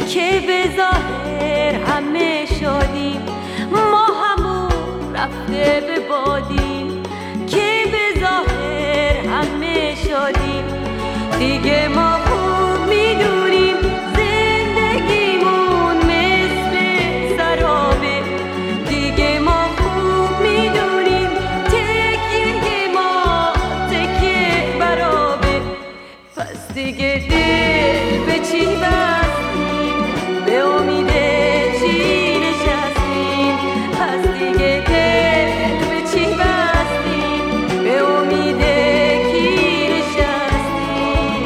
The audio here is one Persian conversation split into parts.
که به ظاهر همه شادیم، ما همون رفته به بادیم که به ظاهر همه شادیم. دیگه ما خوب میدونیم زندگیمون مثل سرابه، دیگه ما خوب میدونیم تکیه ما تکیه برابه. پس دیگه دل به چی بستیم، به امید چی نشستیم؟ پس دیگه دل به چی بستیم، به امید کی نشستیم؟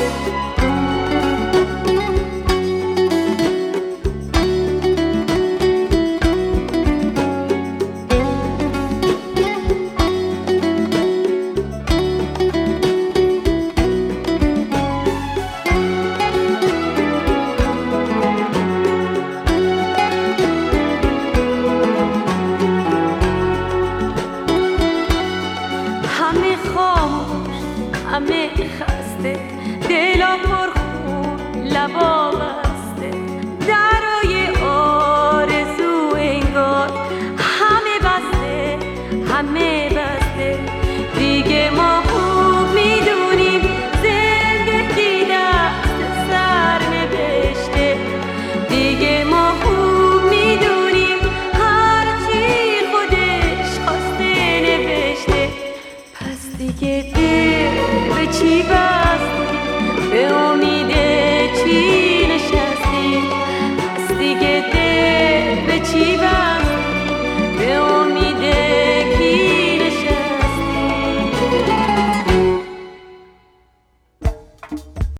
همه خاموش، همه خسته، دلا پرخون، لبا بسته، درای آرزو انگار همه بسته، همه بسته. دیگه ما خوب میدونیم زندگی دست سر نوشته، دیگه ما خوب میدونیم هرچی خودش خواسته نوشته. پس دیگه دل به چی بستیم، به امید چی نشستیم؟ پس دیگه دل به چی بستیم؟